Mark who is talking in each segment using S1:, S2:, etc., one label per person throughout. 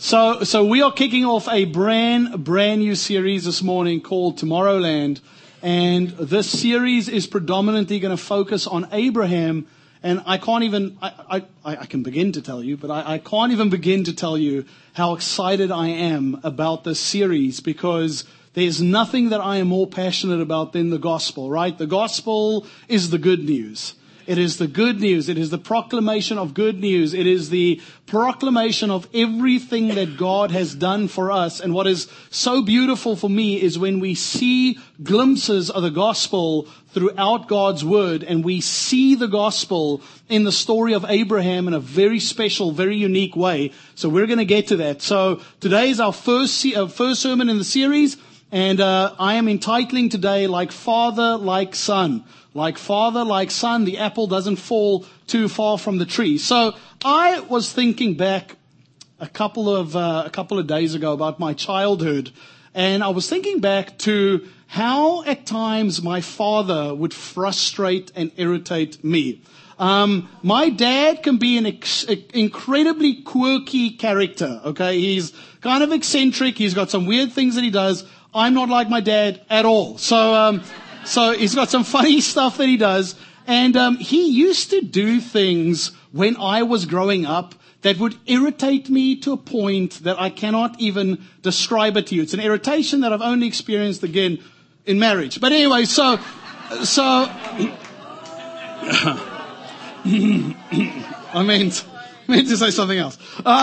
S1: So we are kicking off a brand new series this morning called Tomorrowland. And this series is predominantly going to focus on Abraham. And I can't even, I can begin to tell you, but I can't even begin to tell you how excited I am about this series, because there's nothing that I am more passionate about than the gospel, right? The gospel is the good news. It is the good news. It is the proclamation of good news. It is the proclamation of everything that God has done for us. And what is so beautiful for me is when we see glimpses of the gospel throughout God's word, and we see the gospel in the story of Abraham in a very special, very unique way. So we're going to get to that. So today is our first sermon in the series, and I am entitling today, Like Father, Like Son. Like father, like son, the apple doesn't fall too far from the tree. So I was thinking back a couple of days ago about my childhood, and I was thinking back to how at times my father would frustrate and irritate me. My dad can be an incredibly quirky character. Okay, he's kind of eccentric. He's got some weird things that he does. I'm not like my dad at all. So he's got some funny stuff that he does. And he used to do things when I was growing up that would irritate me to a point that I cannot even describe it to you. It's an irritation that I've only experienced again in marriage. But anyway, so I meant to say something else.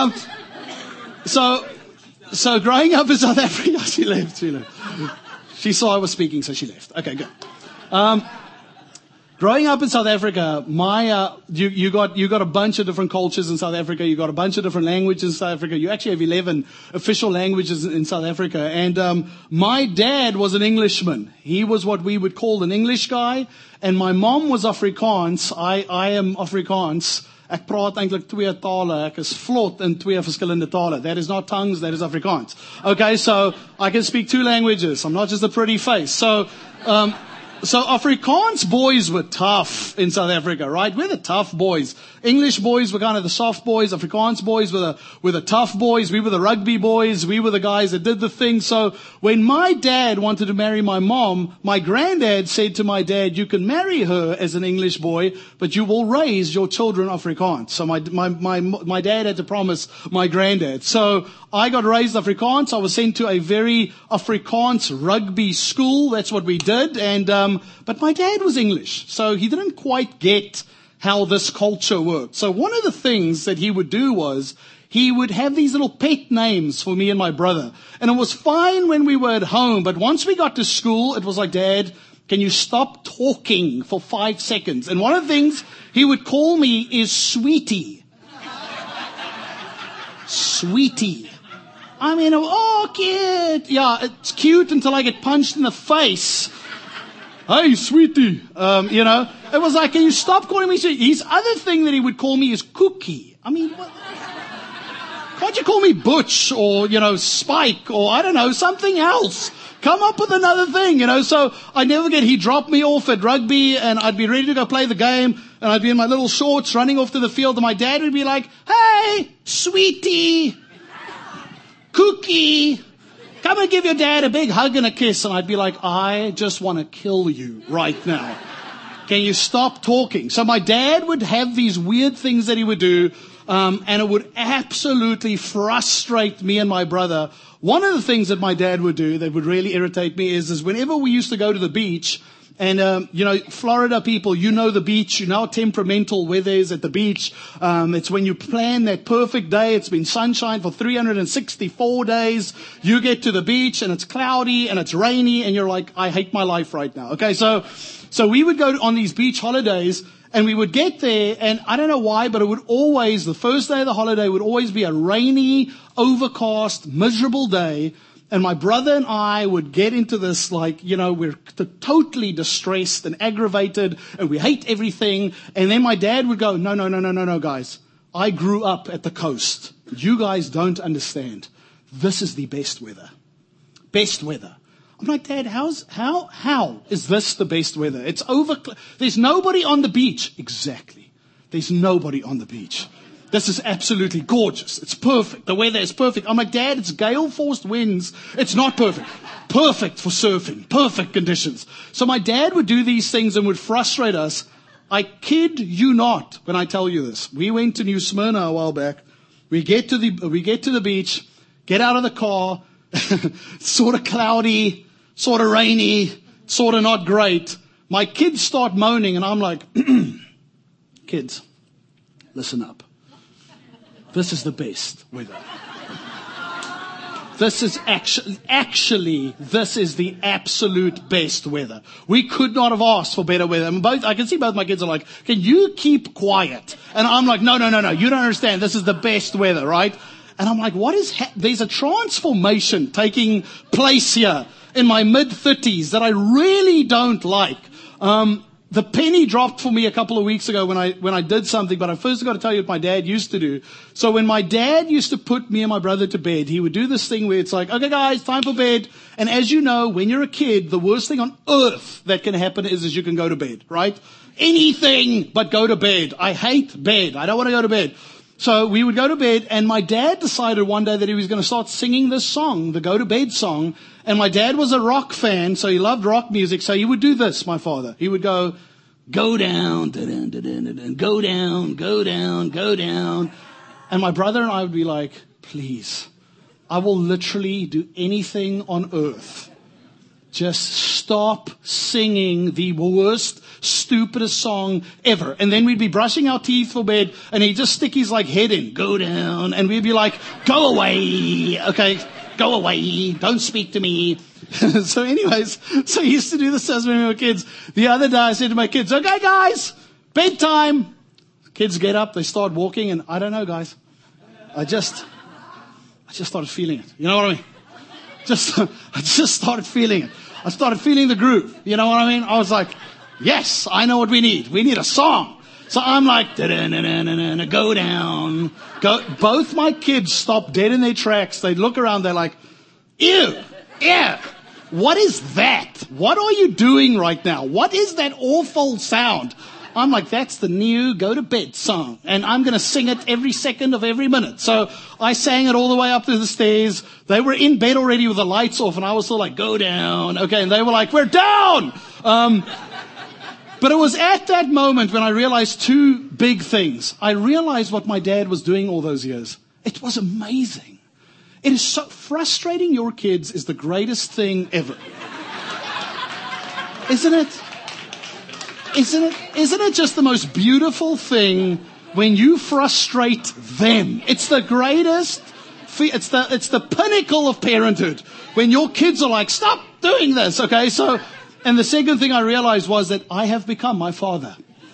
S1: So growing up in South Africa, she left. She saw I was speaking, so she left. Okay, good. Growing up in South Africa, you got a bunch of different cultures in South Africa. You got a bunch of different languages in South Africa. You actually have 11 official languages in South Africa. And my dad was an Englishman. He was what we would call an English guy. And my mom was Afrikaans. I am Afrikaans. Ek praat eintlik twee tale. Ek is vlot in twee verskillende tale. That is not tongues, that is Afrikaans. Okay, so I can speak two languages. I'm not just a pretty face. So Afrikaans boys were tough in South Africa, right? We're the tough boys. English boys were kind of the soft boys. Afrikaans boys were the tough boys. We were the rugby boys. We were the guys that did the thing. So when my dad wanted to marry my mom, my granddad said to my dad, you can marry her as an English boy, but you will raise your children Afrikaans. So my dad had to promise my granddad. So I got raised Afrikaans. I was sent to a very Afrikaans rugby school. That's what we did. But my dad was English, so he didn't quite get how this culture worked. So one of the things that he would do was he would have these little pet names for me and my brother. And it was fine when we were at home, but once we got to school, it was like, Dad, can you stop talking for 5 seconds? And one of the things he would call me is Sweetie. Sweetie. I mean, oh, cute. Yeah, it's cute until I get punched in the face. Hey, Sweetie. It was like, can you stop calling me Sweetie? His other thing that he would call me is Cookie. I mean, what? Can't you call me Butch or, Spike or, I don't know, something else? Come up with another thing, So I never forget, he dropped me off at rugby and I'd be ready to go play the game and I'd be in my little shorts running off to the field and my dad would be like, hey, Sweetie, Cookie, come and give your dad a big hug and a kiss. And I'd be like, I just want to kill you right now. Can you stop talking? So my dad would have these weird things that he would do, and it would absolutely frustrate me and my brother. One of the things that my dad would do that would really irritate me is whenever we used to go to the beach, and, Florida people, the beach, how temperamental weather is at the beach. It's when you plan that perfect day. It's been sunshine for 364 days. You get to the beach and it's cloudy and it's rainy and you're like, I hate my life right now. Okay, so we would go on these beach holidays and we would get there, and I don't know why, but the first day of the holiday would always be a rainy, overcast, miserable day. And my brother and I would get into this, we're totally distressed and aggravated and we hate everything. And then my dad would go, no, guys. I grew up at the coast. You guys don't understand. This is the best weather. Best weather. I'm like, Dad, how is this the best weather? There's nobody on the beach. Exactly. There's nobody on the beach. This is absolutely gorgeous. It's perfect. The weather is perfect. I'm like, Dad, it's gale-forced winds. It's not perfect. Perfect for surfing. Perfect conditions. So my dad would do these things and would frustrate us. I kid you not when I tell you this. We went to New Smyrna a while back. We get to the beach, get out of the car, sort of cloudy, sort of rainy, sort of not great. My kids start moaning and I'm like, kids, listen up. This is the best weather. This is actually, this is the absolute best weather. We could not have asked for better weather. And I can see both my kids are like, can you keep quiet? And I'm like, no, you don't understand. This is the best weather, right? And I'm like, there's a transformation taking place here in my mid-30s that I really don't like. The penny dropped for me a couple of weeks ago when I did something, but I first got to tell you what my dad used to do. So when my dad used to put me and my brother to bed, he would do this thing where it's like, okay guys, time for bed. And as you know, when you're a kid, the worst thing on earth that can happen is you can go to bed, right? Anything but go to bed. I hate bed. I don't want to go to bed. So we would go to bed, and my dad decided one day that he was going to start singing this song, the go to bed song. And my dad was a rock fan, so he loved rock music. So he would do this, my father. He would go down, go down, go down, go down. And my brother and I would be like, please, I will literally do anything on earth. Just stop singing the worst, stupidest song ever. And then we'd be brushing our teeth for bed, and he'd just stick his head in, go down, and we'd be like, go away, okay, go away, don't speak to me. So anyways, so he used to do this as when we were kids. The other day I said to my kids, okay guys, bedtime. Kids get up, they start walking, and I don't know guys. I just started feeling it. You know what I mean? I just started feeling it. I started feeling the groove. You know what I mean? I was like, yes, I know what we need. We need a song. So I'm like, go down. Both my kids stop dead in their tracks. They look around. They're like, ew, what is that? What are you doing right now? What is that awful sound? I'm like, that's the new go to bed song. And I'm going to sing it every second of every minute. So I sang it all the way up to the stairs. They were in bed already with the lights off. And I was still like, go down. Okay. And they were like, we're down. But it was at that moment when I realized two big things. I realized what my dad was doing all those years. It was amazing. It is so frustrating your kids is the greatest thing ever. Isn't it? Isn't it just the most beautiful thing when you frustrate them? It's the greatest, it's the pinnacle of parenthood. When your kids are like, stop doing this, okay? So, and the second thing I realized was that I have become my father.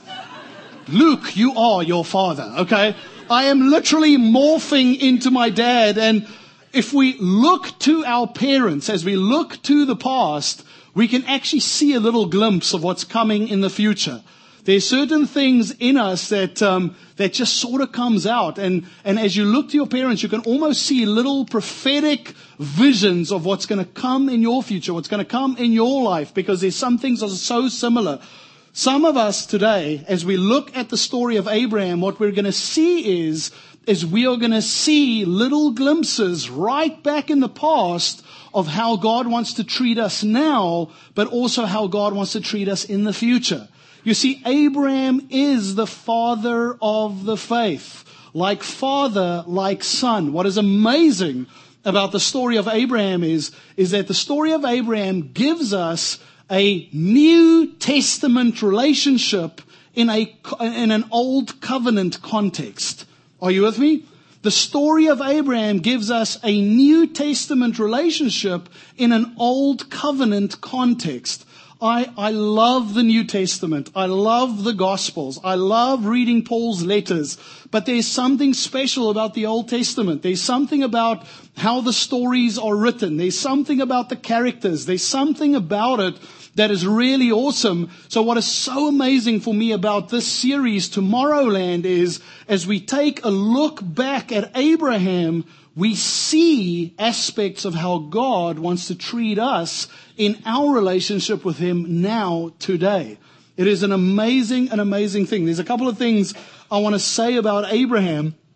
S1: Luke, you are your father, okay? I am literally morphing into my dad, and if we look to our parents, as we look to the past, we can actually see a little glimpse of what's coming in the future. There's certain things in us that just sort of comes out. And as you look to your parents, you can almost see little prophetic visions of what's going to come in your future, what's going to come in your life, because there's some things that are so similar. Some of us today, as we look at the story of Abraham, what we're going to see is we are going to see little glimpses right back in the past of how God wants to treat us now, but also how God wants to treat us in the future. You see, Abraham is the father of the faith. Like father, like son. What is amazing about the story of Abraham is that the story of Abraham gives us a New Testament relationship in an old covenant context. Are you with me? The story of Abraham gives us a New Testament relationship in an Old Covenant context. I love the New Testament. I love the Gospels. I love reading Paul's letters. But there's something special about the Old Testament. There's something about how the stories are written. There's something about the characters. There's something about it that is really awesome. So what is so amazing for me about this series, Tomorrowland, is as we take a look back at Abraham, we see aspects of how God wants to treat us in our relationship with Him now, today. It is an amazing thing. There's a couple of things I want to say about Abraham.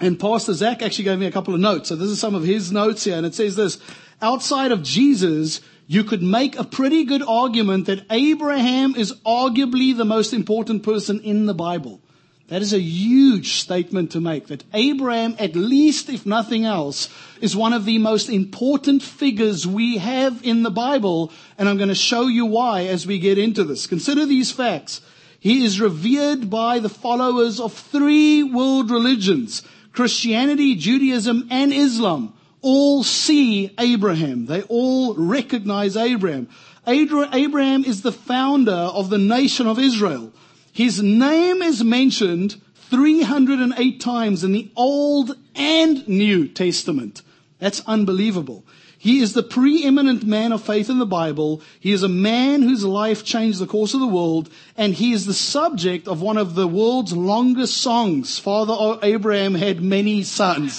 S1: And Pastor Zach actually gave me a couple of notes. So this is some of his notes here. And it says this: outside of Jesus, you could make a pretty good argument that Abraham is arguably the most important person in the Bible. That is a huge statement to make, that Abraham, at least if nothing else, is one of the most important figures we have in the Bible. And I'm going to show you why as we get into this. Consider these facts. He is revered by the followers of 3 world religions: Christianity, Judaism, and Islam. All see Abraham. They all recognize Abraham. Abraham is the founder of the nation of Israel. His name is mentioned 308 times in the Old and New Testament. That's unbelievable. He is the preeminent man of faith in the Bible. He is a man whose life changed the course of the world, and he is the subject of one of the world's longest songs. Father Abraham had many sons.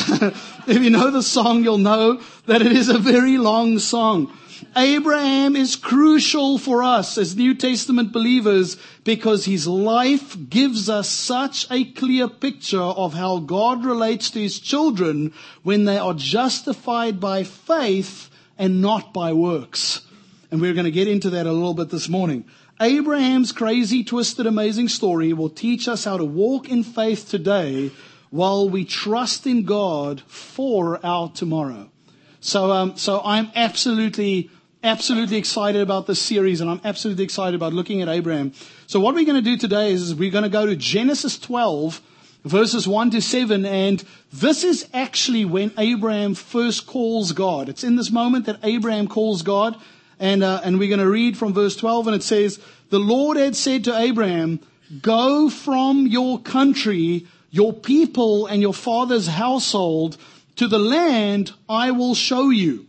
S1: If you know the song, you'll know that it is a very long song. Abraham is crucial for us as New Testament believers because his life gives us such a clear picture of how God relates to his children when they are justified by faith and not by works. And we're going to get into that a little bit this morning. Abraham's crazy, twisted, amazing story will teach us how to walk in faith today while we trust in God for our tomorrow. So I'm absolutely excited about this series, and I'm absolutely excited about looking at Abraham. So what we're going to do today is we're going to go to Genesis 12, verses 1 to 7, and this is actually when Abraham first calls God. It's in this moment that Abraham calls God, and we're going to read from verse 12, and it says, "The Lord had said to Abraham, go from your country, your people, and your father's household to the land I will show you.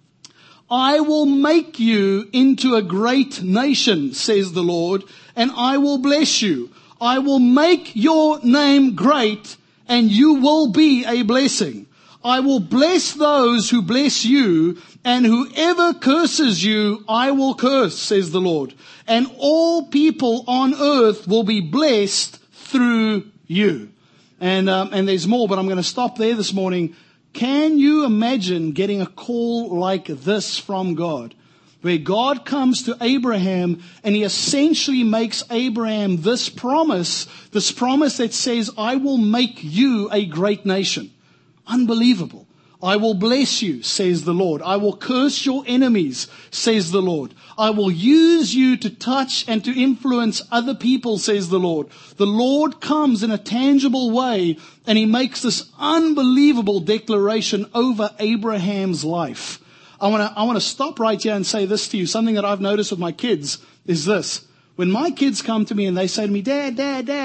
S1: I will make you into a great nation, says the Lord, and I will bless you. I will make your name great, and you will be a blessing. I will bless those who bless you, and whoever curses you, I will curse, says the Lord. And all people on earth will be blessed through you." And there's more, but I'm going to stop there this morning. Can you imagine getting a call like this from God, where God comes to Abraham and he essentially makes Abraham this promise that says, I will make you a great nation. Unbelievable. I will bless you, says the Lord. I will curse your enemies, says the Lord. I will use you to touch and to influence other people, says the Lord. The Lord comes in a tangible way, and he makes this unbelievable declaration over Abraham's life. I want to stop right here and say this to you. Something that I've noticed with my kids is this. When my kids come to me and they say to me, Dad,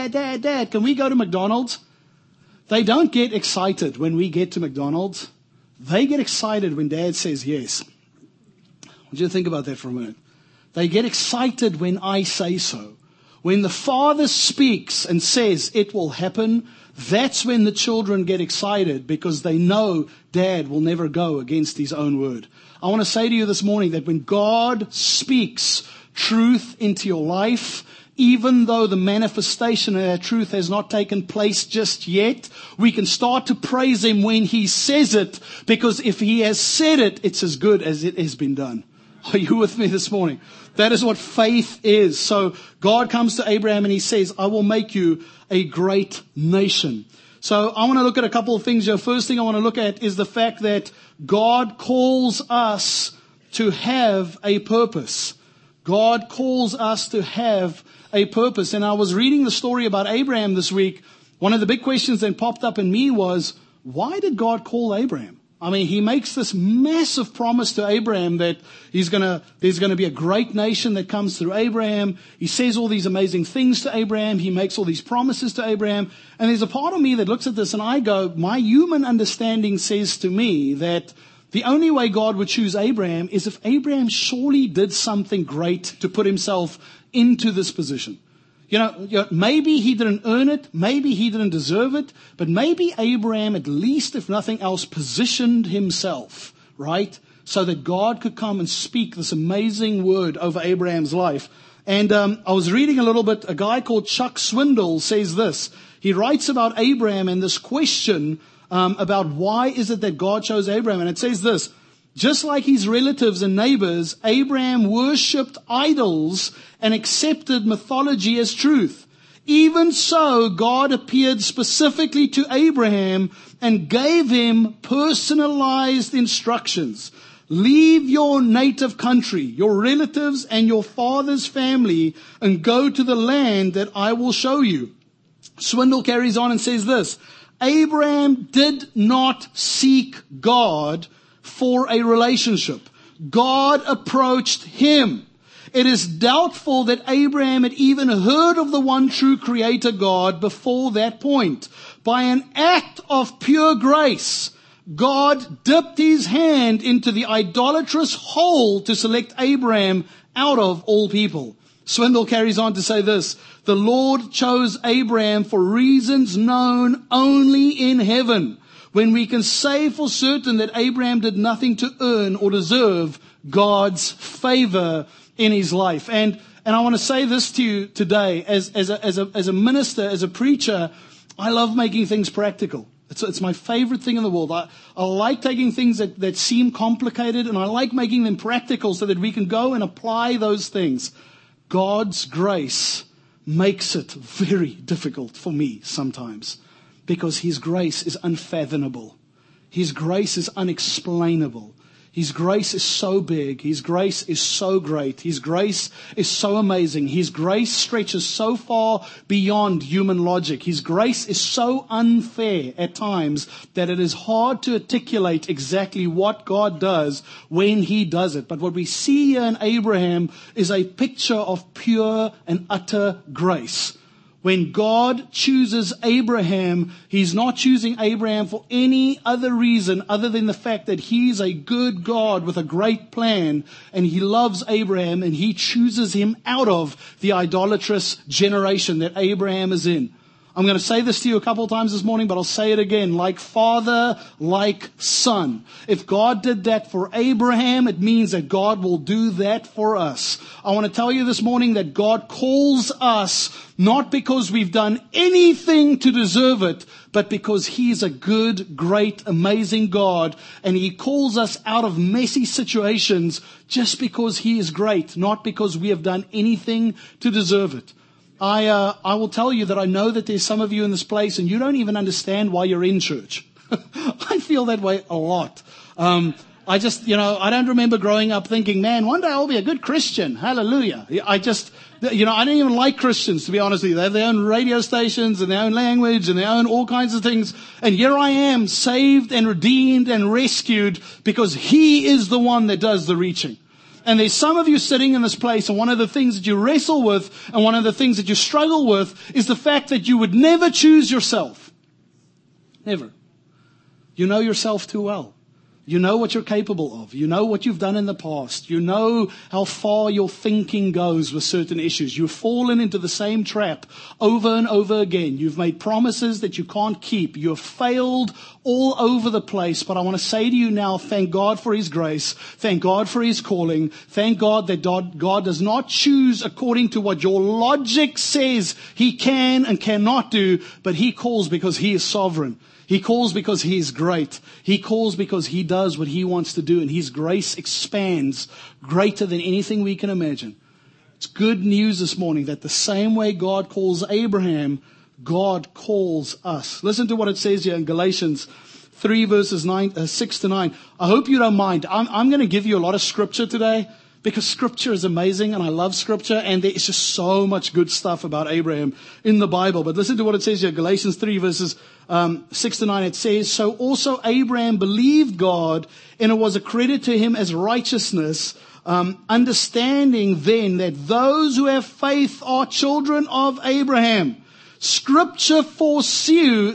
S1: can we go to McDonald's? They don't get excited when we get to McDonald's. They get excited when Dad says yes. I want you to think about that for a minute. They get excited when I say so. When the father speaks and says it will happen, that's when the children get excited because they know Dad will never go against his own word. I want to say to you this morning that when God speaks truth into your life, even though the manifestation of that truth has not taken place just yet, we can start to praise him when he says it, because if he has said it, it's as good as it has been done. Are you with me this morning? That is what faith is. So God comes to Abraham and he says, I will make you a great nation. So I want to look at a couple of things here. First thing I want to look at is the fact that God calls us to have a purpose. God calls us to have a purpose. And I was reading the story about Abraham this week. One of the big questions that popped up in me was, why did God call Abraham? I mean, he makes this massive promise to Abraham that there's going to be a great nation that comes through Abraham. He says all these amazing things to Abraham. He makes all these promises to Abraham. And there's a part of me that looks at this and I go, my human understanding says to me that the only way God would choose Abraham is if Abraham surely did something great to put himself into this position. You know, maybe he didn't earn it, maybe he didn't deserve it, but maybe Abraham, at least if nothing else, positioned himself, right? So that God could come and speak this amazing word over Abraham's life. And I was reading a little bit, a guy called Chuck Swindoll says this. he writes about Abraham and this question about why is it that God chose Abraham. And it says this: just like his relatives and neighbors, Abraham worshipped idols and accepted mythology as truth. Even so, God appeared specifically to Abraham and gave him personalized instructions. Leave your native country, your relatives and your father's family, and go to the land that I will show you. Swindoll carries on and says this: Abraham did not seek God for a relationship. God approached him. It is doubtful that Abraham had even heard of the one true Creator God before that point. By an act of pure grace, God dipped his hand into the idolatrous hole to select Abraham out of all people. Swindoll carries on to say this: the Lord chose Abraham for reasons known only in heaven, when we can say for certain that Abraham did nothing to earn or deserve God's favor in his life. And I want to say this to you today, as a minister, as a preacher, I love making things practical. It's my favorite thing in the world. I like taking things that seem complicated, and I like making them practical so that we can go and apply those things. God's grace makes it very difficult for me sometimes, because his grace is unfathomable. His grace is unexplainable. His grace is so big. His grace is so great. His grace is so amazing. His grace stretches so far beyond human logic. His grace is so unfair at times that it is hard to articulate exactly what God does when he does it. But what we see here in Abraham is a picture of pure and utter grace. When God chooses Abraham, he's not choosing Abraham for any other reason other than the fact that he's a good God with a great plan, and he loves Abraham, and he chooses him out of the idolatrous generation that Abraham is in. I'm going to say this to you a couple of times this morning, but I'll say it again. Like father, like son. If God did that for Abraham, it means that God will do that for us. I want to tell you this morning that God calls us not because we've done anything to deserve it, but because he's a good, great, amazing God. And he calls us out of messy situations just because he is great, not because we have done anything to deserve it. I will tell you that I know that there's some of you in this place and you don't even understand why you're in church. I feel that way a lot. I don't remember growing up thinking, man, one day I'll be a good Christian. Hallelujah. I don't even like Christians, to be honest with you. They have their own radio stations and their own language and their own all kinds of things. And here I am, saved and redeemed and rescued because he is the one that does the reaching. And there's some of you sitting in this place, and one of the things that you wrestle with and one of the things that you struggle with is the fact that you would never choose yourself. Never. You know yourself too well. You know what you're capable of. You know what you've done in the past. You know how far your thinking goes with certain issues. You've fallen into the same trap over and over again. You've made promises that you can't keep. You've failed all over the place. But I want to say to you now, thank God for his grace. Thank God for his calling. Thank God that God does not choose according to what your logic says he can and cannot do, but he calls because he is sovereign. He calls because he is great. He calls because he does what he wants to do, and his grace expands greater than anything we can imagine. It's good news this morning that the same way God calls Abraham, God calls us. Listen to what it says here in Galatians 3 verses 6 to 9. I hope you don't mind. I'm going to give you a lot of scripture today, because scripture is amazing and I love scripture, and there is just so much good stuff about Abraham in the Bible. But listen to what it says here, Galatians 3 verses 6 to 9. It says, so also Abraham believed God, and it was accredited to him as righteousness, understanding then that those who have faith are children of Abraham. Scripture foresaw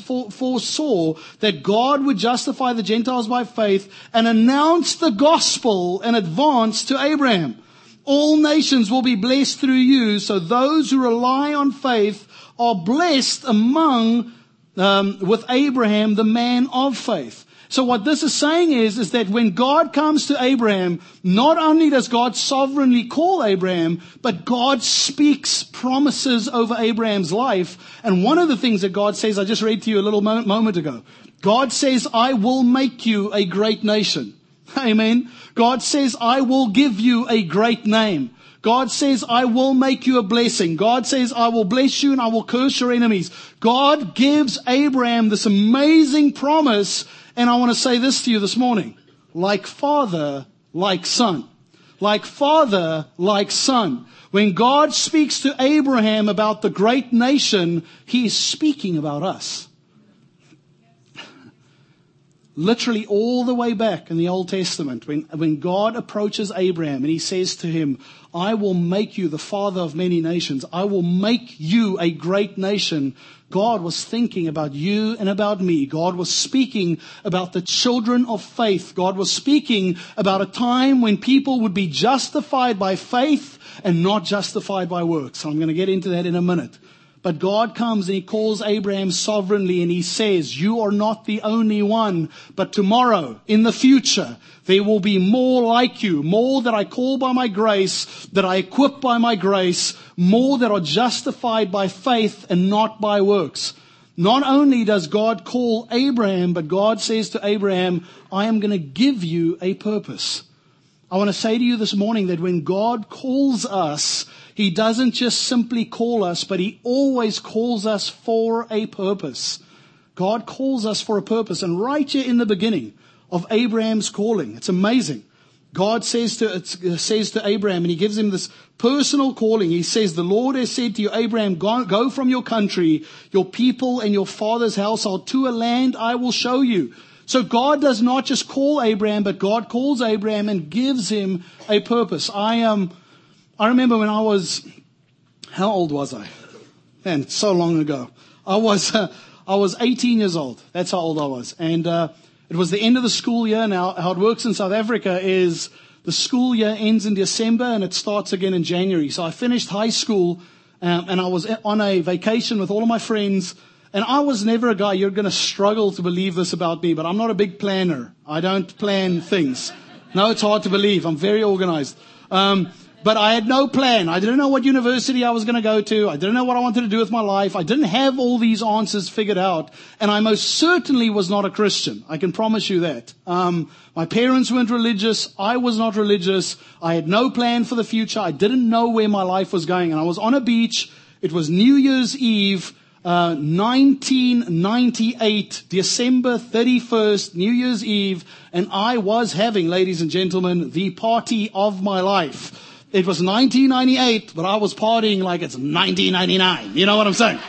S1: that God would justify the Gentiles by faith and announce the gospel in advance to Abraham. All nations will be blessed through you, so those who rely on faith are blessed with Abraham, the man of faith. So what this is saying is that when God comes to Abraham, not only does God sovereignly call Abraham, but God speaks promises over Abraham's life. And one of the things that God says, I just read to you a little moment ago, God says, I will make you a great nation. Amen. God says, I will give you a great name. God says, I will make you a blessing. God says, I will bless you and I will curse your enemies. God gives Abraham this amazing promise. And I want to say this to you this morning. Like father, like son. Like father, like son. When God speaks to Abraham about the great nation, He is speaking about us. Literally all the way back in the Old Testament, when God approaches Abraham and He says to him, I will make you the father of many nations. I will make you a great nation. God was thinking about you and about me. God was speaking about the children of faith. God was speaking about a time when people would be justified by faith and not justified by works. I'm going to get into that in a minute. But God comes and He calls Abraham sovereignly and He says, you are not the only one, but tomorrow, in the future, there will be more like you, more that I call by my grace, that I equip by my grace, more that are justified by faith and not by works. Not only does God call Abraham, but God says to Abraham, I am going to give you a purpose. I want to say to you this morning that when God calls us, He doesn't just simply call us, but He always calls us for a purpose. God calls us for a purpose. And right here in the beginning of Abraham's calling, it's amazing. God says to Abraham, and He gives him this personal calling. He says, the Lord has said to you, Abraham, go from your country, your people, and your father's household to a land I will show you. So God does not just call Abraham, but God calls Abraham and gives him a purpose. I remember when how old was I? Man, it's so long ago. I was 18 years old. That's how old I was. And it was the end of the school year. Now, how it works in South Africa is the school year ends in December and it starts again in January. So I finished high school and I was on a vacation with all of my friends. And I was never a guy, you're going to struggle to believe this about me, but I'm not a big planner. I don't plan things. No, it's hard to believe. I'm very organized. But I had no plan. I didn't know what university I was going to go to. I didn't know what I wanted to do with my life. I didn't have all these answers figured out. And I most certainly was not a Christian. I can promise you that. My parents weren't religious. I was not religious. I had no plan for the future. I didn't know where my life was going. And I was on a beach. It was New Year's Eve. 1998, December 31st, New Year's Eve, and I was having, ladies and gentlemen, the party of my life. It was 1998, but I was partying like it's 1999. You know what I'm saying?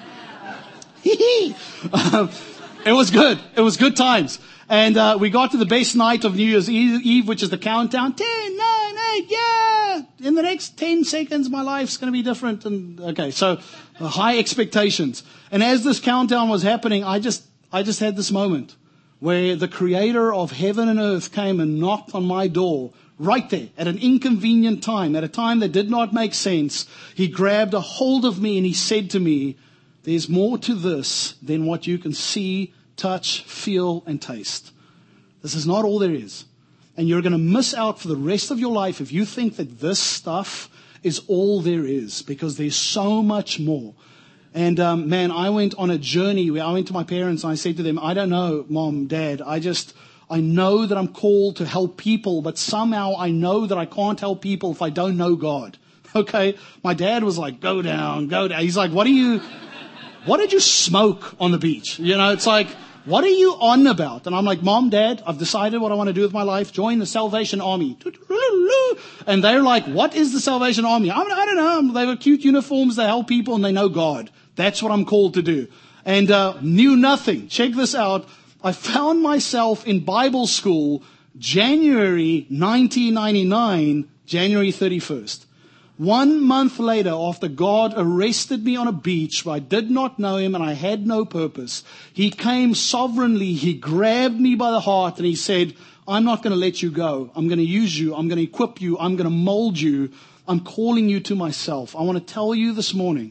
S1: It was good. It was good times. And we got to the best night of New Year's Eve, which is the countdown. 10, 9, 8, yeah! In the next 10 seconds, my life's going to be different. And okay, so high expectations. And as this countdown was happening, I just had this moment where the Creator of heaven and earth came and knocked on my door right there at an inconvenient time, at a time that did not make sense. He grabbed a hold of me and He said to me, there's more to this than what you can see, touch, feel, and taste. This is not all there is. And you're going to miss out for the rest of your life if you think that this stuff is all there is, because there's so much more. And man, I went on a journey where I went to my parents and I said to them, I don't know, Mom, Dad, I know that I'm called to help people, but somehow I know that I can't help people if I don't know God. Okay? My dad was like, go down. He's like, what did you smoke on the beach? You know, it's like, what are you on about? And I'm like, Mom, Dad, I've decided what I want to do with my life. Join the Salvation Army. And they're like, what is the Salvation Army? I don't know. They have cute uniforms. They help people and they know God. That's what I'm called to do. And knew nothing. Check this out. I found myself in Bible school January 1999, January 31st. 1 month later, after God arrested me on a beach where I did not know Him and I had no purpose, He came sovereignly, He grabbed me by the heart and He said, I'm not going to let you go. I'm going to use you. I'm going to equip you. I'm going to mold you. I'm calling you to myself. I want to tell you this morning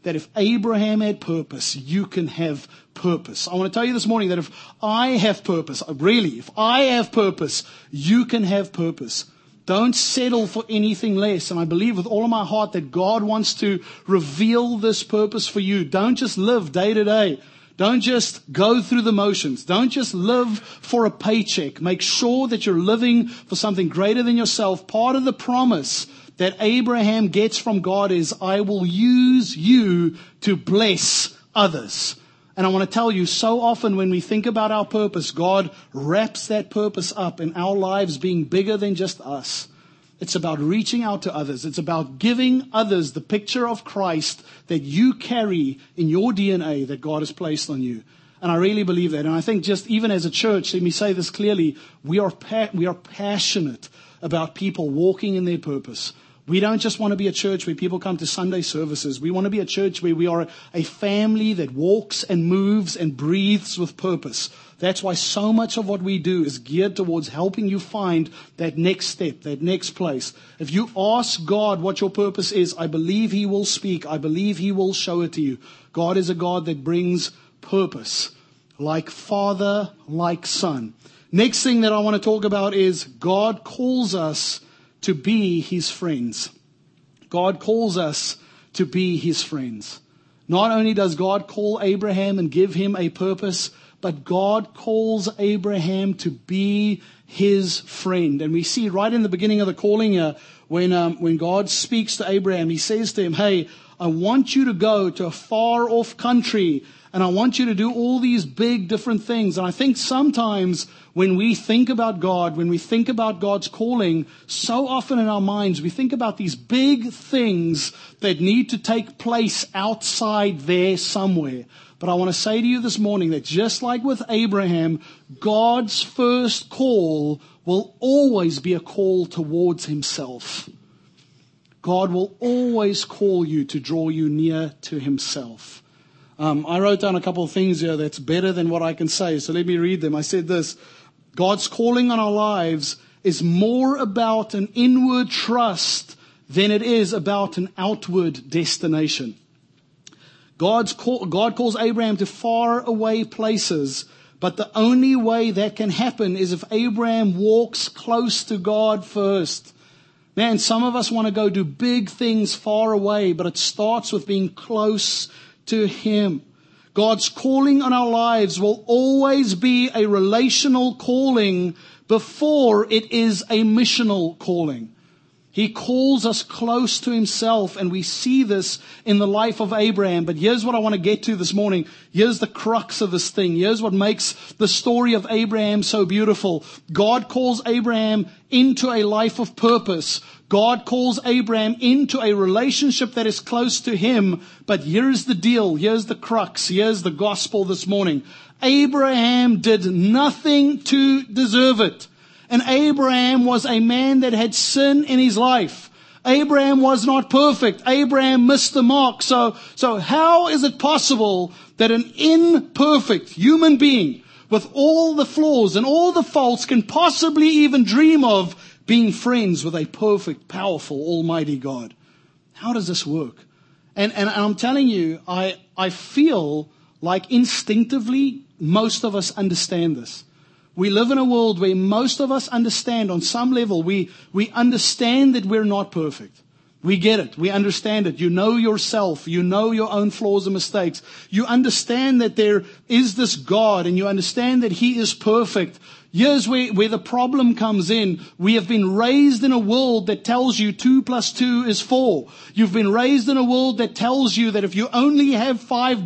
S1: that if Abraham had purpose, you can have purpose. I want to tell you this morning that if I have purpose, if I have purpose, you can have purpose. Don't settle for anything less. And I believe with all of my heart that God wants to reveal this purpose for you. Don't just live day to day. Don't just go through the motions. Don't just live for a paycheck. Make sure that you're living for something greater than yourself. Part of the promise that Abraham gets from God is, I will use you to bless others. And I want to tell you, so often when we think about our purpose, God wraps that purpose up in our lives being bigger than just us. It's about reaching out to others. It's about giving others the picture of Christ that you carry in your DNA that God has placed on you. And I really believe that. And I think just even as a church, let me say this clearly, we are passionate about people walking in their purpose. We don't just want to be a church where people come to Sunday services. We want to be a church where we are a family that walks and moves and breathes with purpose. That's why so much of what we do is geared towards helping you find that next step, that next place. If you ask God what your purpose is, I believe He will speak. I believe He will show it to you. God is a God that brings purpose, like Father, like Son. Next thing that I want to talk about is God calls us to be His friends. God calls us to be His friends. Not only does God call Abraham and give him a purpose, but God calls Abraham to be His friend. And we see right in the beginning of the calling here, when God speaks to Abraham, He says to him, hey, I want you to go to a far off country and I want you to do all these big different things. And I think sometimes when we think about God, when we think about God's calling, so often in our minds, we think about these big things that need to take place outside there somewhere. But I want to say to you this morning that just like with Abraham, God's first call will always be a call towards Himself. God will always call you to draw you near to Himself. I wrote down a couple of things here that's better than what I can say. So let me read them. I said this: God's calling on our lives is more about an inward trust than it is about an outward destination. God calls Abraham to far away places, but the only way that can happen is if Abraham walks close to God first. Man, some of us want to go do big things far away, but it starts with being close to Him. God's calling on our lives will always be a relational calling before it is a missional calling. He calls us close to Himself, and we see this in the life of Abraham. But here's what I want to get to this morning. Here's the crux of this thing. Here's what makes the story of Abraham so beautiful. God calls Abraham into a life of purpose. God calls Abraham into a relationship that is close to Him. But here's the deal. Here's the crux. Here's the gospel this morning. Abraham did nothing to deserve it. And Abraham was a man that had sin in his life. Abraham was not perfect. Abraham missed the mark. So how is it possible that an imperfect human being with all the flaws and all the faults can possibly even dream of being friends with a perfect, powerful, almighty God? How does this work? And I'm telling you, I feel like instinctively most of us understand this. We live in a world where most of us understand on some level, we understand that we're not perfect. We get it. We understand it. You know yourself. You know your own flaws and mistakes. You understand that there is this God, and you understand that He is perfect. Here's where the problem comes in. We have been raised in a world that tells you 2 + 2 is 4. You've been raised in a world that tells you that if you only have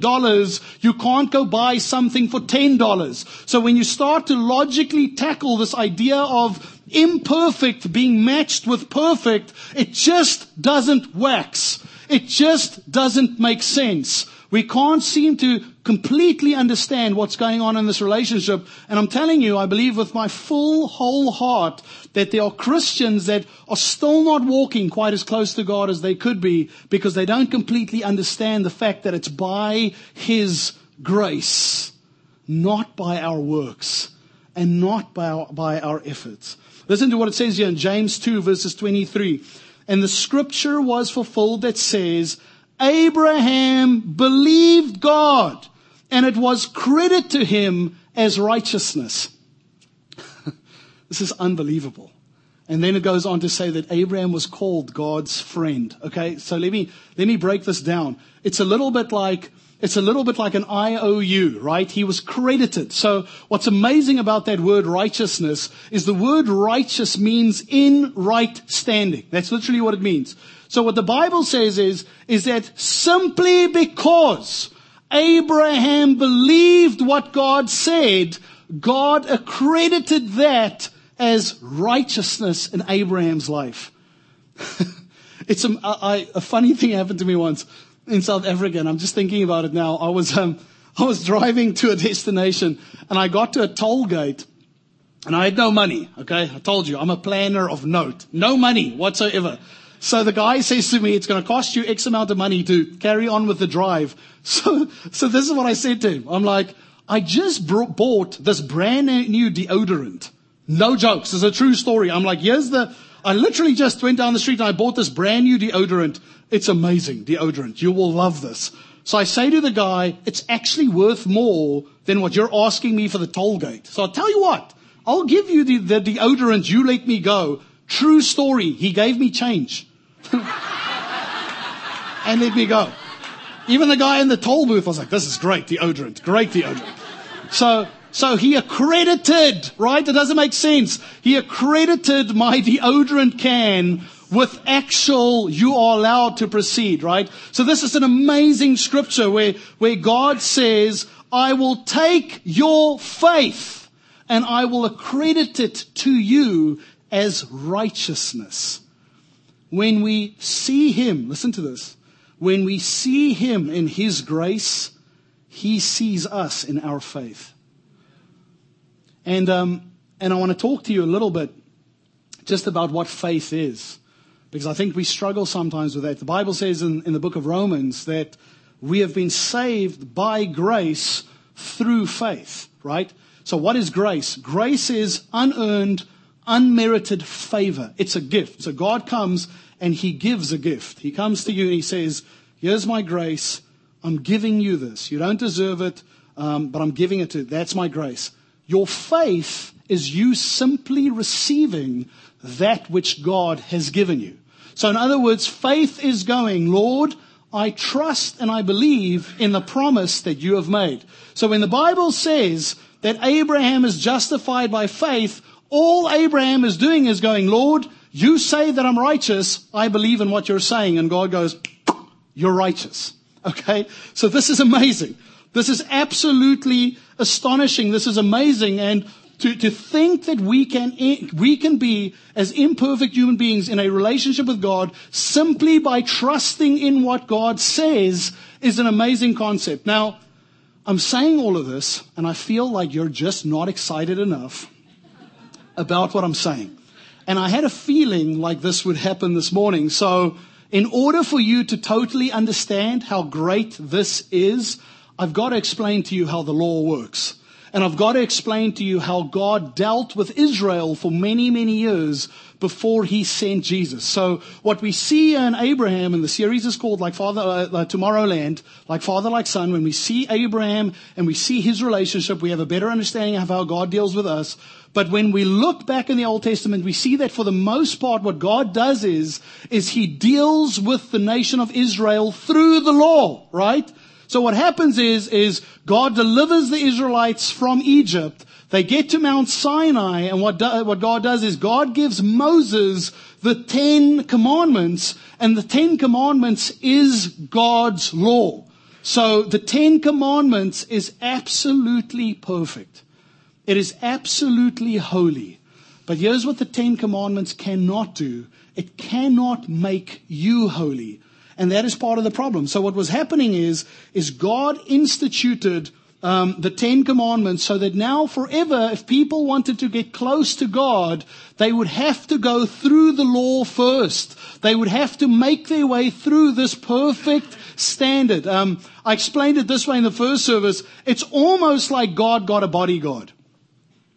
S1: $5, you can't go buy something for $10. So when you start to logically tackle this idea of imperfect being matched with perfect, it just doesn't wax. It just doesn't make sense. We can't seem to completely understand what's going on in this relationship. And I'm telling you, I believe with my whole heart that there are Christians that are still not walking quite as close to God as they could be because they don't completely understand the fact that it's by His grace, not by our works and not by our efforts. Listen to what it says here in James 2 verses 23. And the scripture was fulfilled that says, Abraham believed God, and it was credited to him as righteousness. This is unbelievable. And then it goes on to say that Abraham was called God's friend. Okay, so let me break this down. It's a little bit like an IOU, right? He was credited. So what's amazing about that word righteousness is the word righteous means in right standing. That's literally what it means. So what the Bible says is that simply because Abraham believed what God said, God accredited that as righteousness in Abraham's life. A funny thing happened to me once in South Africa, and I'm just thinking about it now. I was driving to a destination, and I got to a toll gate, and I had no money. Okay, I told you I'm a planner of note, no money whatsoever. So the guy says to me, "It's going to cost you X amount of money to carry on with the drive." So this is what I said to him. I'm like, "I just bought this brand new deodorant. No jokes. It's a true story." I'm like, I literally just went down the street and I bought this brand new deodorant. It's amazing deodorant. You will love this. So I say to the guy, it's actually worth more than what you're asking me for the toll gate. So I'll tell you what, I'll give you the deodorant. You let me go. True story. He gave me change. And let me go. Even the guy in the toll booth was like, this is great deodorant. Great deodorant. So he accredited, right? It doesn't make sense. He accredited my deodorant can with actual, you are allowed to proceed, right? So this is an amazing scripture where God says, I will take your faith and I will accredit it to you as righteousness. When we see him, listen to this, when we see him in his grace, he sees us in our faith. And I want to talk to you a little bit just about what faith is, because I think we struggle sometimes with that. The Bible says in the book of Romans that we have been saved by grace through faith, right? So what is grace? Grace is unearned, unmerited favor. It's a gift. So God comes and he gives a gift. He comes to you and he says, here's my grace. I'm giving you this. You don't deserve it, but I'm giving it to you. That's my grace. Your faith is you simply receiving that which God has given you. So in other words, faith is going, Lord, I trust and I believe in the promise that you have made. So when the Bible says that Abraham is justified by faith, all Abraham is doing is going, Lord, you say that I'm righteous. I believe in what you're saying. And God goes, you're righteous. Okay. So this is amazing. This is absolutely astonishing. This is amazing. And to think that we can be as imperfect human beings in a relationship with God simply by trusting in what God says is an amazing concept. Now, I'm saying all of this, and I feel like you're just not excited enough about what I'm saying. And I had a feeling like this would happen this morning. So in order for you to totally understand how great this is, I've got to explain to you how the law works. And I've got to explain to you how God dealt with Israel for many, many years before he sent Jesus. So what we see in Abraham, and the series is called Like Father, Tomorrowland, Like Father, Like Son. When we see Abraham and we see his relationship, we have a better understanding of how God deals with us. But when we look back in the Old Testament, we see that for the most part, what God does is he deals with the nation of Israel through the law, right? So what happens is God delivers the Israelites from Egypt. They get to Mount Sinai, and what God does is God gives Moses the 10 Commandments, and the 10 Commandments is God's law. So the 10 Commandments is absolutely perfect. It is absolutely holy. But here's what the 10 Commandments cannot do. It cannot make you holy. And that is part of the problem. So what was happening is God instituted the 10 Commandments so that now forever, if people wanted to get close to God, they would have to go through the law first. They would have to make their way through this perfect standard. I explained it this way in the first service. It's almost like God got a bodyguard.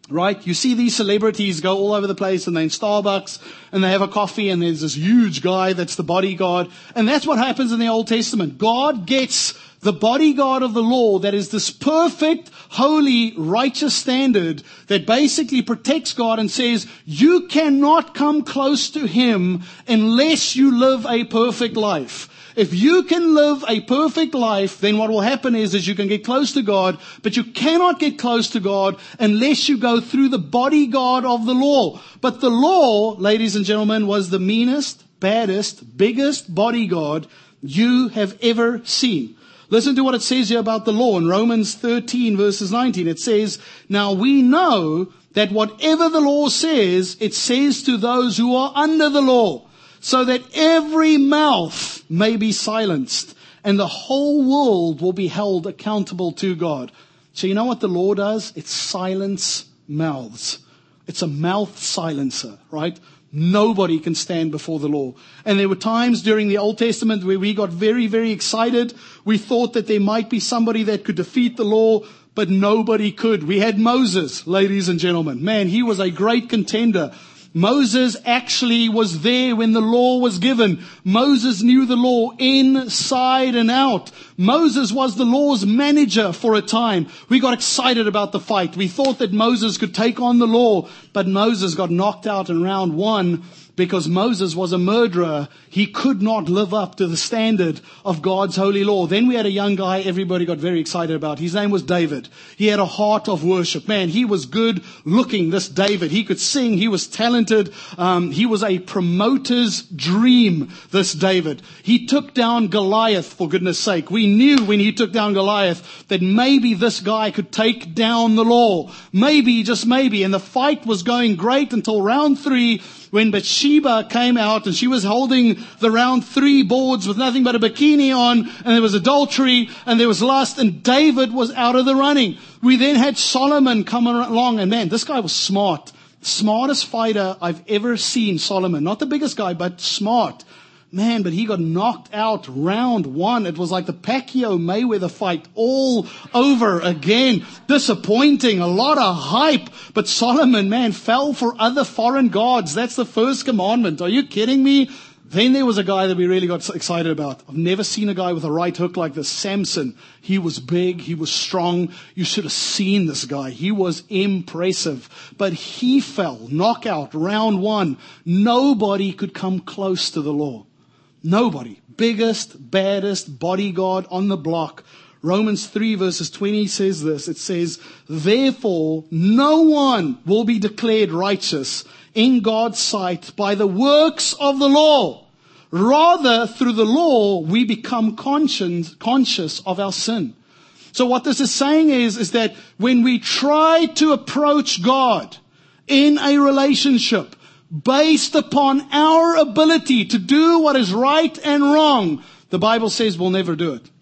S1: Right? You see these celebrities go all over the place and they're in Starbucks and they have a coffee and there's this huge guy that's the bodyguard. And that's what happens in the Old Testament. God gets the bodyguard of the law that is this perfect, holy, righteous standard that basically protects God and says, you cannot come close to Him unless you live a perfect life. If you can live a perfect life, then what will happen is you can get close to God, but you cannot get close to God unless you go through the bodyguard of the law. But the law, ladies and gentlemen, was the meanest, baddest, biggest bodyguard you have ever seen. Listen to what it says here about the law in Romans 13 verses 19. It says, now we know that whatever the law says, it says to those who are under the law, so that every mouth may be silenced and the whole world will be held accountable to God. So you know what the law does? It silences mouths. It's a mouth silencer, right? Nobody can stand before the law. And there were times during the Old Testament where we got very, very excited. We thought that there might be somebody that could defeat the law, but nobody could. We had Moses, ladies and gentlemen. Man, he was a great contender. Moses actually was there when the law was given. Moses knew the law inside and out. Moses was the law's manager for a time. We got excited about the fight. We thought that Moses could take on the law, but Moses got knocked out in round 1 because Moses was a murderer. He could not live up to the standard of God's holy law. Then we had a young guy everybody got very excited about. His name was David. He had a heart of worship. Man, he was good looking, this David. He could sing. He was talented. He was a promoter's dream, this David. He took down Goliath, for goodness sake. We knew when he took down Goliath that maybe this guy could take down the law. Maybe, just maybe. And the fight was going great until round 3, when Bathsheba came out and she was holding the round 3 boards with nothing but a bikini on, and there was adultery and there was lust, and David was out of the running. We then had Solomon come along, and man, this guy was smart. Smartest fighter I've ever seen, Solomon. Not the biggest guy, but smart. Man, but he got knocked out round 1. It was like the Pacquiao-Mayweather fight all over again. Disappointing, a lot of hype. But Solomon, man, fell for other foreign gods. That's the first commandment. Are you kidding me? Then there was a guy that we really got excited about. I've never seen a guy with a right hook like this. Samson. He was big. He was strong. You should have seen this guy. He was impressive. But he fell. Knockout, round 1. Nobody could come close to the law. Nobody. Biggest, baddest bodyguard on the block. Romans 3 verses 20 says this. It says, therefore, no one will be declared righteous in God's sight by the works of the law. Rather, through the law, we become conscious of our sin. So what this is saying is that when we try to approach God in a relationship, based upon our ability to do what is right and wrong, the Bible says we'll never do it.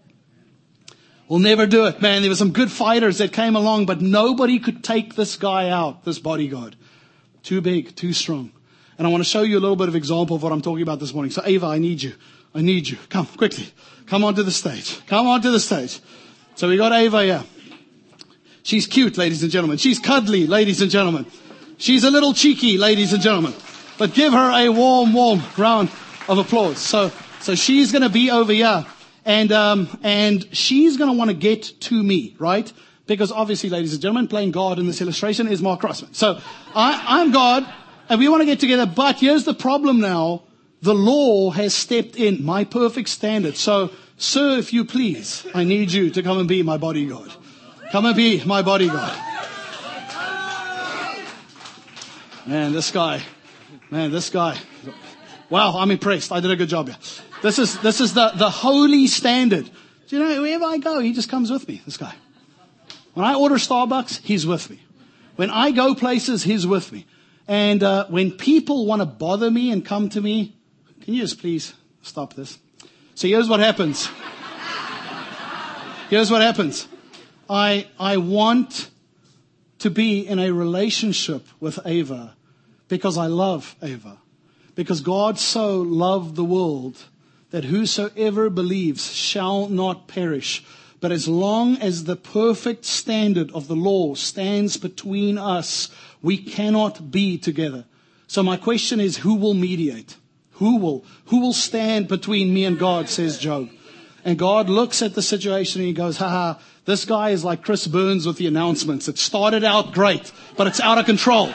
S1: We'll never do it. Man, there were some good fighters that came along, but nobody could take this guy out, this bodyguard. Too big, too strong. And I want to show you a little bit of example of what I'm talking about this morning. So Ava, I need you. I need you. Come, quickly. Come onto the stage. Come onto the stage. So we got Ava here. She's cute, ladies and gentlemen. She's cuddly, ladies and gentlemen. She's a little cheeky, ladies and gentlemen. But give her a warm round of applause. So she's going to be over here. And she's going to want to get to me, right? Because obviously, ladies and gentlemen, playing God in this illustration is Mark Crossman. So I'm God, and we want to get together. But here's the problem now. The law has stepped in, my perfect standard. So, sir, if you please, I need you to come and be my bodyguard. Come and be my bodyguard. Man, this guy. Wow, I'm impressed. I did a good job here. This is the holy standard. Do you know, wherever I go, he just comes with me, this guy. When I order Starbucks, he's with me. When I go places, he's with me. And when people want to bother me and come to me, can you just please stop this? So here's what happens. Here's what happens. I want to be in a relationship with Ava because I love Ava. Because God so loved the world that whosoever believes shall not perish, But as long as the perfect standard of the law stands between us, we cannot be together. So my question is, who will mediate? Who will stand between me and God, says Job. And God looks at the situation and he goes, this guy is like Chris Burns with the announcements. It started out great, but it's out of control.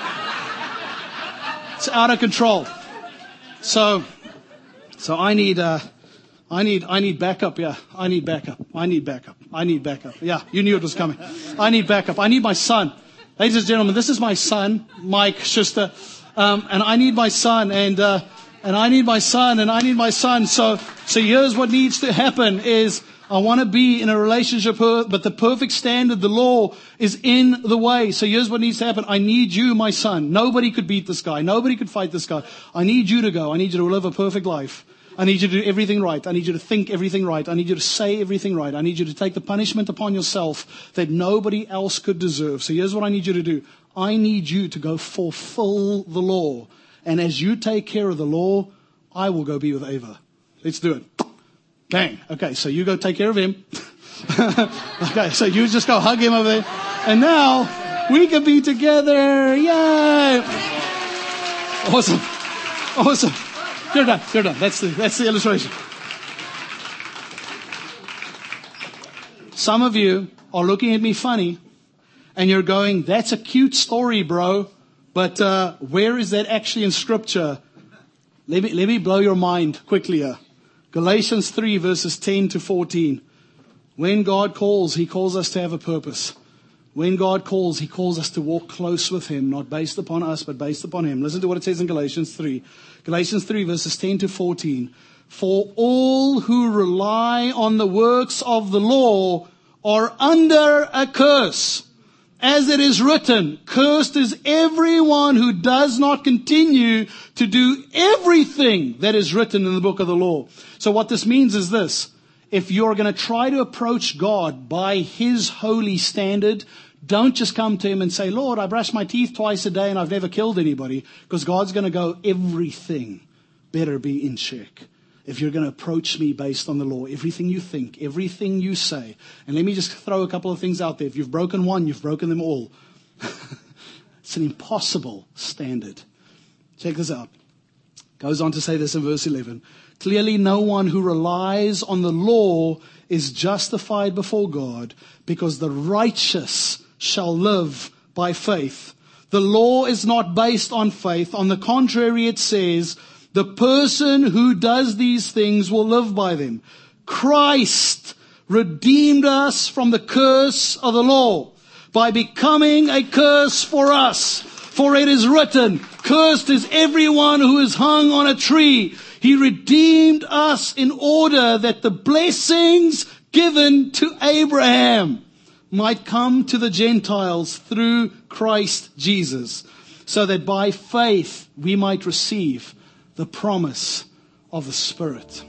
S1: It's out of control. So I need backup. Yeah, I need backup. Yeah, you knew it was coming. I need backup. I need my son. Ladies and gentlemen, this is my son, Mike Schuster. And I need my son, and I need my son, and I need my son. So here's what needs to happen is I want to be in a relationship, but the perfect standard, the law, is in the way. So here's what needs to happen. I need you, my son. Nobody could beat this guy. Nobody could fight this guy. I need you to go. I need you to live a perfect life. I need you to do everything right. I need you to think everything right. I need you to say everything right. I need you to take the punishment upon yourself that nobody else could deserve. So here's what I need you to do. I need you to go fulfill the law. And as you take care of the law, I will go be with Ava. Let's do it. Bang. Okay, so you go take care of him. Okay, so you just go hug him over there. And now we can be together. Yay! Awesome. Awesome. You're done. You're done. That's the illustration. Some of you are looking at me funny and you're going, that's a cute story, bro. But where is that actually in Scripture? Let me blow your mind quickly here. Galatians 3 verses 10 to 14. When God calls, He calls us to have a purpose. When God calls, He calls us to walk close with Him, not based upon us, but based upon Him. Listen to what it says in Galatians 3. Galatians 3 verses 10 to 14. For all who rely on the works of the law are under a curse. As it is written, cursed is everyone who does not continue to do everything that is written in the book of the law. So what this means is this. If you're going to try to approach God by His holy standard, don't just come to Him and say, Lord, I brush my teeth twice a day and I've never killed anybody. Because God's going to go, everything better be in check. If you're going to approach me based on the law, everything you think, everything you say. And let me just throw a couple of things out there. If you've broken one, you've broken them all. It's an impossible standard. Check this out. Goes on to say this in verse 11. Clearly no one who relies on the law is justified before God, because the righteous shall live by faith. The law is not based on faith. On the contrary, it says, the person who does these things will live by them. Christ redeemed us from the curse of the law by becoming a curse for us. For it is written, cursed is everyone who is hung on a tree. He redeemed us in order that the blessings given to Abraham might come to the Gentiles through Christ Jesus, so that by faith we might receive the promise of the Spirit.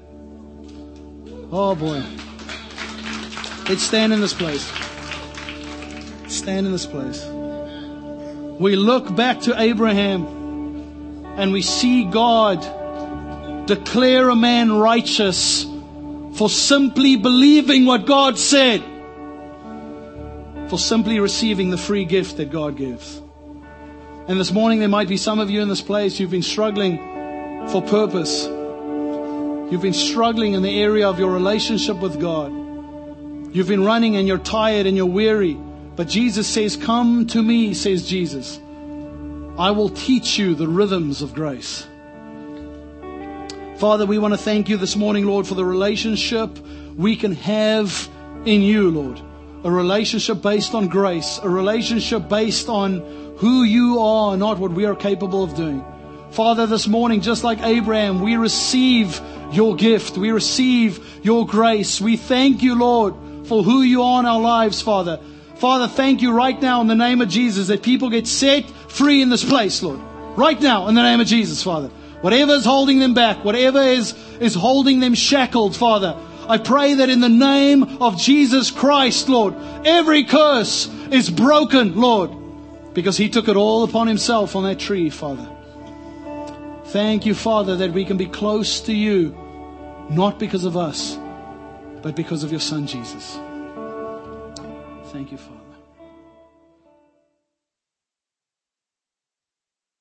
S1: Oh boy. Let's stand in this place. Stand in this place. We look back to Abraham and we see God declare a man righteous for simply believing what God said, for simply receiving the free gift that God gives. And this morning there might be some of you in this place, you've been struggling for purpose. You've been struggling in the area of your relationship with God. You've been running and you're tired and you're weary. But Jesus says, come to me, says Jesus. I will teach you the rhythms of grace. Father, we want to thank you this morning, Lord, for the relationship we can have in you, Lord. A relationship based on grace. A relationship based on who you are, not what we are capable of doing. Father, this morning, just like Abraham, we receive your gift. We receive your grace. We thank you, Lord, for who you are in our lives, Father. Father, thank you right now in the name of Jesus that people get set free in this place, Lord. Right now in the name of Jesus, Father. Whatever is holding them back, whatever is holding them shackled, Father, I pray that in the name of Jesus Christ, Lord, every curse is broken, Lord, because He took it all upon Himself on that tree, Father. Thank you, Father, that we can be close to you, not because of us, but because of your Son, Jesus. Thank you, Father.